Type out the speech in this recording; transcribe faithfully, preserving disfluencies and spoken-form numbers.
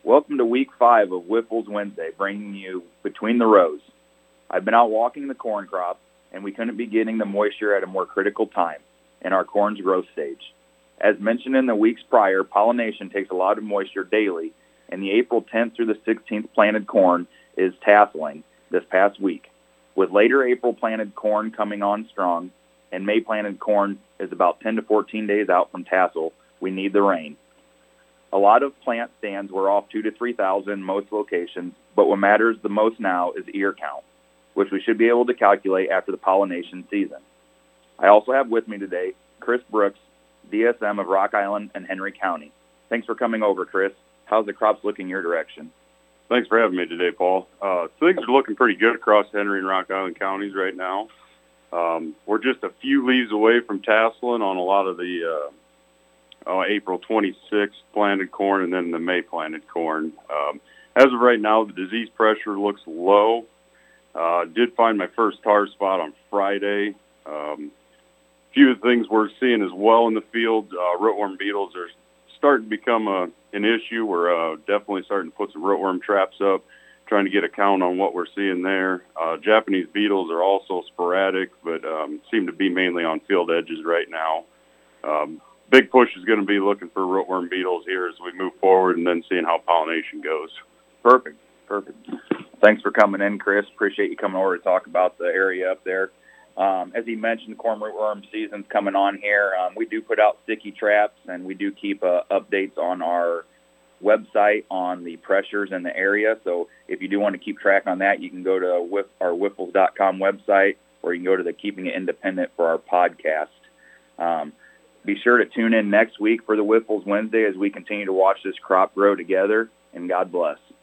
Welcome to week five of Whiffles Wednesday, bringing you Between the Rows. I've been out walking the corn crop, and we couldn't be getting the moisture at a more critical time in our corn's growth stage. As mentioned in the weeks prior, pollination takes a lot of moisture daily, and the April tenth through the sixteenth planted corn is tasseling this past week. With later April planted corn coming on strong, and May planted corn is about ten to fourteen days out from tassel, we need the rain. A lot of plant stands were off two to three thousand most locations, but what matters the most now is ear count, which we should be able to calculate after the pollination season. I also have with me today Chris Brooks, D S M of Rock Island and Henry County. Thanks for coming over, Chris. How's the crops looking your direction? Thanks for having me today, Paul. Uh, things are looking pretty good across Henry and Rock Island counties right now. Um, we're just a few leaves away from tasseling on a lot of the uh, Uh, April twenty-sixth planted corn and then the May planted corn. Um, as of right now, the disease pressure looks low. Uh, did find my first tar spot on Friday. Um, a few of the things we're seeing as well in the field, uh, rootworm beetles are starting to become a, an issue. We're uh, definitely starting to put some rootworm traps up, trying to get a count on what we're seeing there. Uh, Japanese beetles are also sporadic, but um, seem to be mainly on field edges right now. Um, Big push is going to be looking for rootworm beetles here as we move forward and then seeing how pollination goes. Perfect. Perfect. Thanks for coming in, Chris. Appreciate you coming over to talk about the area up there. Um, as he mentioned, corn rootworm season's coming on here. Um, we do put out sticky traps, and we do keep uh, updates on our website on the pressures in the area. So if you do want to keep track on that, you can go to whiff, our whiffles dot com website, or you can go to the Keeping It Independent for our podcast. Um, Be sure to tune in next week for the Whiffles Wednesday as we continue to watch this crop grow together, and God bless.